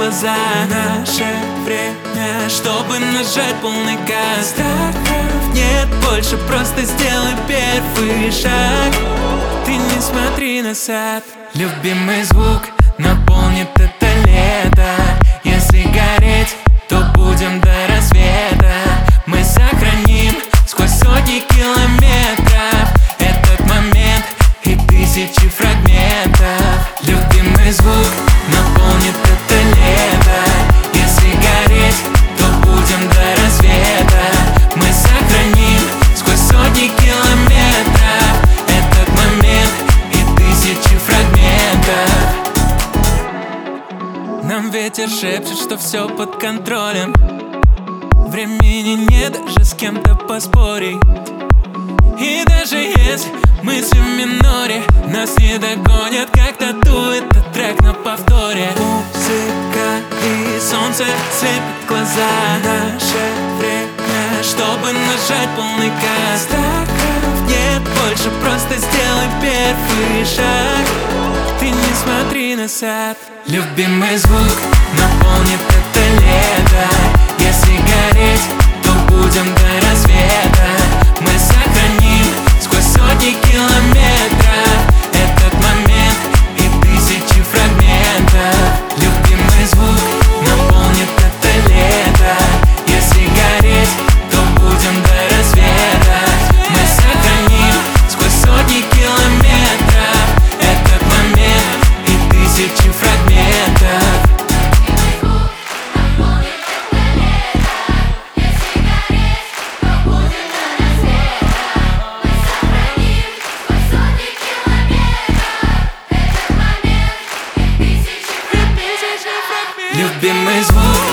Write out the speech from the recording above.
глаза. Наше время, чтобы нажать полный газ. Страхов нет больше, просто сделай первый шаг. Ты не смотри на сад. Любимый звук наполнит это лето. Если гореть, то будем до рассвета. Мы сохраним сквозь сотни километров этот момент и тысячи фрагментов. Любимый звук наполнит это лето. Если гореть, то будем до рассвета. Мы сохраним сквозь сотни километров этот момент и тысячи фрагментов. Нам ветер шепчет, что все под контролем. Времени нет даже с кем-то поспорить. И даже если мысли в миноре, нас не догонят, как тату этот трек на повторе. Музыка и солнце слепит глаза. Наше время, чтобы нажать полный газ. Страхов нет больше, просто сделай первый шаг. Ты не смотри на сад. Любимый звук наполнит это лето. Если гореть, то будем до рассвета. Мы сохраним сквозь сотни километров этот момент и тысячи фрагментов. Любимый звук наполнит это лето. Если гореть, то будем до рассвета. Мы сохраним сквозь сотни километров этот момент и тысячи фрагментов. Любимый звук